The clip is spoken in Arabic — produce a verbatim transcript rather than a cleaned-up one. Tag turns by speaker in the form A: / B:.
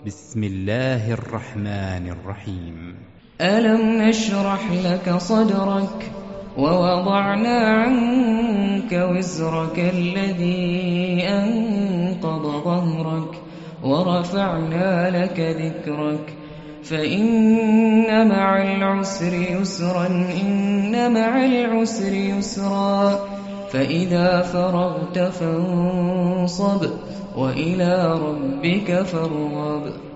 A: بسم الله الرحمن الرحيم.
B: ألم نشرح لك صدرك ووضعنا عنك وزرك الذي أنقض ظهرك ورفعنا لك ذكرك فإن مع العسر يسرا إن مع العسر يسرا فإذا فرغت فانصب وإلى ربك فارغب.